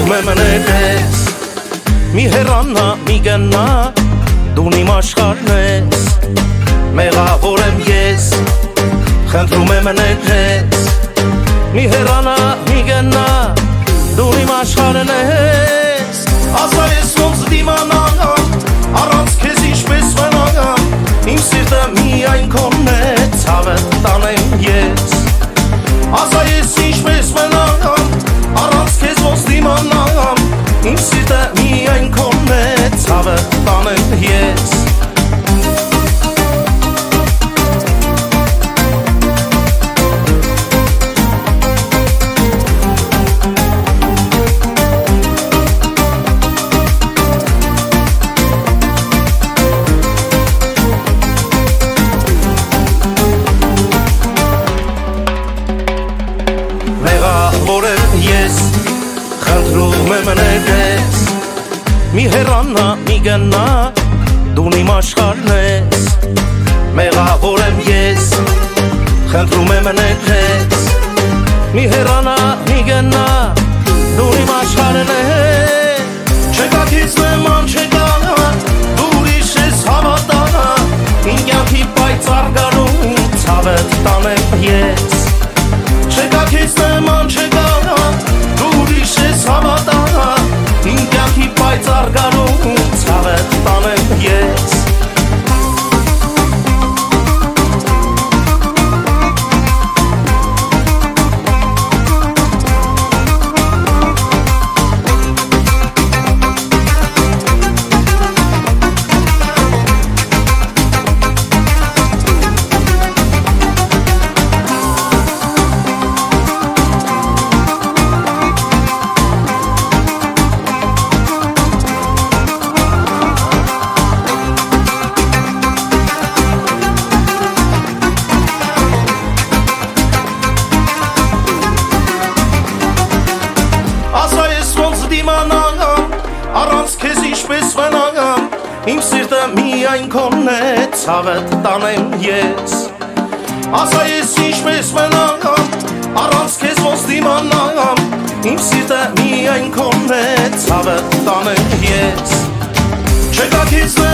խնդրում եմ ներես Մի հեռանա, մի գնա, դուն իմ աշխարհն ես Մեղավոր եմ ես, խնդրում եմ ներես Մի հեռանա, մի գնա, դուն իմ աշխարհն ես Ասա ես ոնց դիմանամ, առանց քեզ ինչպես մնամ Իմ սիրտը միայն քոնն է, ցավը տանեմ ես Ասա ես ինչպես մնամ, առանց քեզ ոնց դիմանամ Իմ սիրտը միայն քոնն է, ցավը տանեմ ես Մեղավոր եմ ես, խնդրում եմ ներես Մի հեռանա, մի գնա, դուն իմ աշխարհն ես Մեղավոր եմ ես, խնդրում եմ ներես Մի հեռանա, մի գնա, դուն իմ աշխարհն ես Չեկա քեզ նման չեկա, դու ուրիշ ես հավատա Իմ կյանքի պայծառ գարուն, ցավդ տանեմ ես Չեկա քեզ նման չեկա, դու ուրիշ ես հավատա Իմ կյանքի պայծառ գարուն, ցավդ տանեմ ես Ասա ես ոնց դիմանամ, առանց քեզ ինչպես մնամ Իմ սիրտը միայն քոնն է, ցավդ տանեմ ես Ասա ես ինչպես մնամ, առանց քեզ ոնց դիմանամ Իմ սիրտը միայն քոնն է, ցավդ տանեմ ես Չեկա քեզ